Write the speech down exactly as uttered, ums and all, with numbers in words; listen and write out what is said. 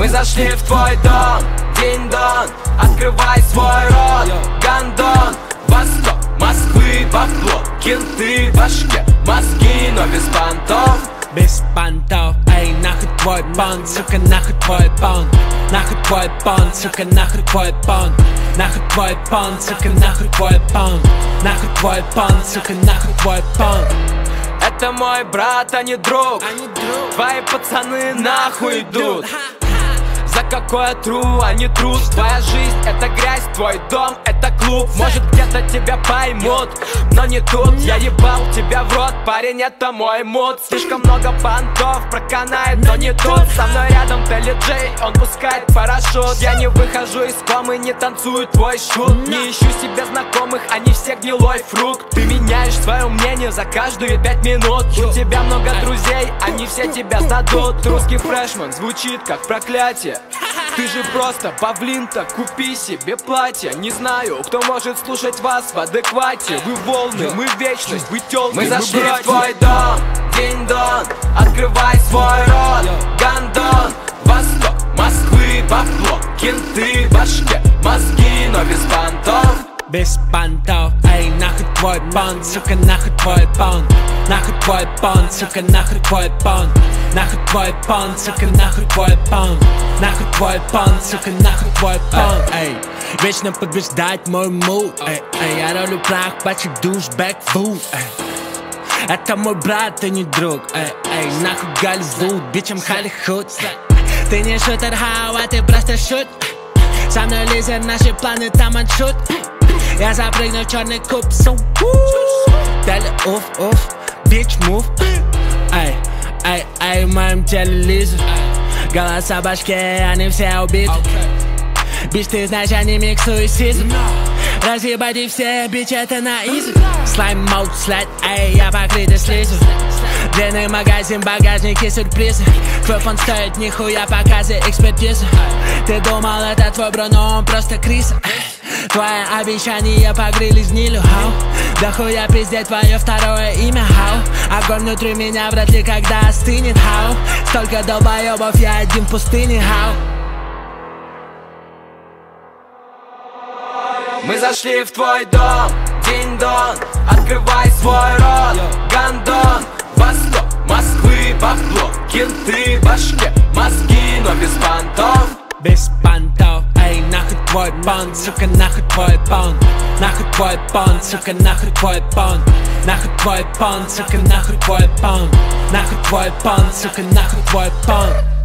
зашли в твой дом, динь-дон, открывай свой рот, гондон. Восток Москвы, бабло, кенты в башке, мозги, но без понтов. Без понтов, эй, нахуй твой понт, сука, нахуй твой понт. Нахуй твой понт, сука, нахуй твой понт. Нахуй твой понт, сука, нахуй твой понт. Нахуй твой понт, сука, нахуй твой понт. Это мой брат, а не друг. Твои пацаны нахуй идут. За какое тру, а не труд. Твоя жизнь это грязь, твой дом это клуб. Может где-то тебя поймут, но не тут. Я ебал тебя в рот, парень, это мой мод. Слишком много понтов, проканает, но не тут. Со мной рядом Телли Джей, он пускает парашют. Я не выхожу из комы, не танцую твой шут. Не ищу себе знакомых, они все гнилой фрукт. Ты меняешь свое мнение за каждые пять минут. У тебя много друзей, они все тебя сдадут. Русский фрешман звучит как проклятие. Ты же просто павлин-то, купи себе платье. Не знаю, кто может слушать вас в адеквате. Вы волны, мы вечность, вы тёлки, мы зашли в твой дом, динь-дон, открывай свой рот, гондон. Восток Москвы, бабло, кенты в башке, мозги, но без понтов. Без понтов, эй, нахуй твой понт, сука, нахуй твой понт. Нахуй твой понт, сука, нахуй твой понт. Нахуй твой понт, сука, нахуй твой понт. Нахуй твой понт, сука, нахуй твой понт. Эй, вечно подтверждать мой муд. Эй, эй, я ролю прах, пачек душбэк фуд. Это мой брат, ты не друг. Эй, эй, нахуй Голливуд, бичем Холливуд. Ты не шутер, хау, а ты просто шут. Со мной лизер, наши планы там отшут. Я запрыгну в черный куб, су. Дали уф, уф, бич мув. Эй, эй, эй, в моем теле лизер. Голоса в башке, они все убиты. Бич, ты знаешь, я не миксую сизм. Разъебать все, бич, это на изи. Слайм моут, слайд, эй, я покрытый слизью. Длинный магазин, багажники, сюрпризы. Твой фон стоит нихуя, показы, экспертизы. Ты думал, это твой бро, но он просто криса. Твои обещания погрели гнилью, хау. Да хуя пиздеть твое второе имя, хау. Огонь внутри меня вряд ли когда остынет, хау. Столько долбоебов, я один в пустыне, хау. Мы зашли в твой дом, динь-дон, открывай свой рот, гондон. Восток Москвы, бабло, кенты в башке, мозги, но без понтов. Без понтов, эй, нахуй твой понт, сука, нахуй твой понт. Нахуй твой понт, сука, нахуй твой понт. Нахуй твой понт, сука, нахуй твой понт. Нахуй твой понт, сука, нахуй твой понт.